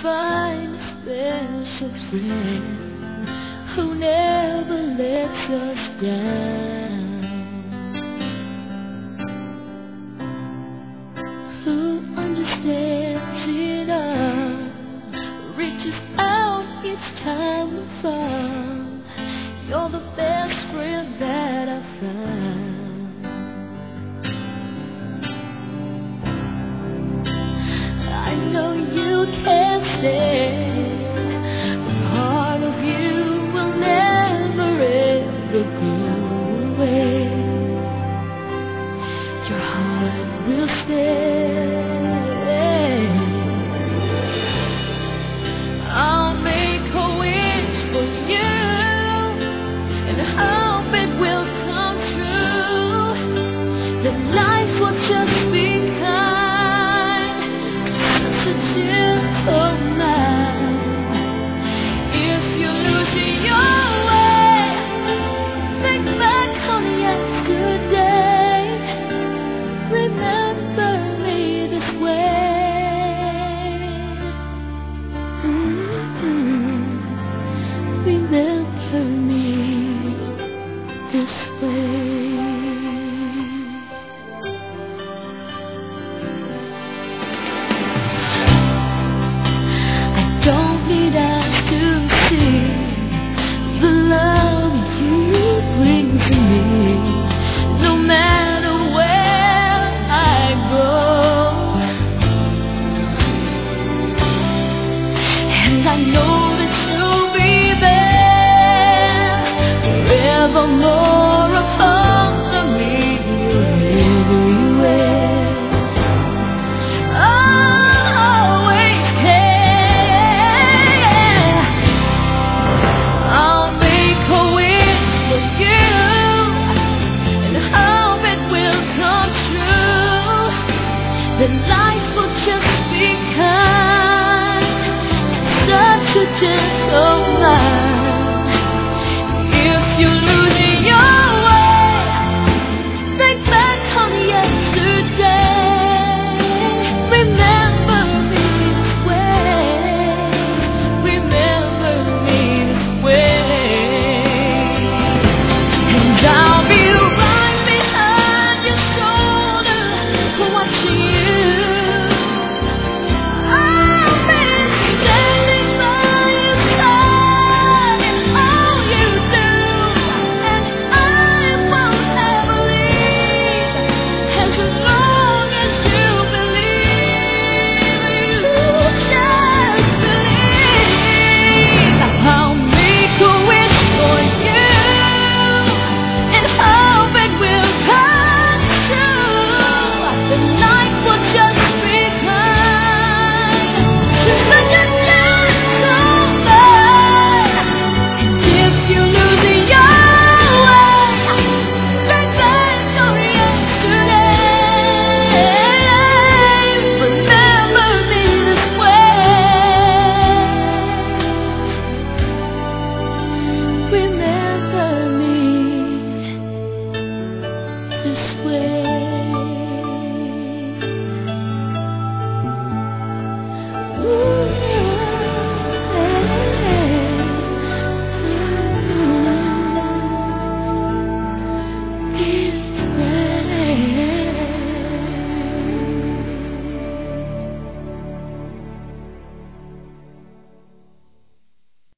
find a special friend who never lets us down, who understands it all, reaches out each time we fall. You're the best friend that I've found. I know you can't stay, but part of you will never ever go away. Your heart will stay. I'll make a wish for you and hope it will come true, that life will just be such a gentle man. If you're losing your way, think back on yesterday. Remember me this way. Remember me this way. Don't need us to see the love you bring to me, no matter where I go. And I know that you'll be there, forevermore upon me, everywhere. That life will just be kind, such a gentle man. If you're losing your way, think back on yesterday. Remember me this way. Remember me this way. And I'll be right behind your shoulder, watching you. Remember me this way.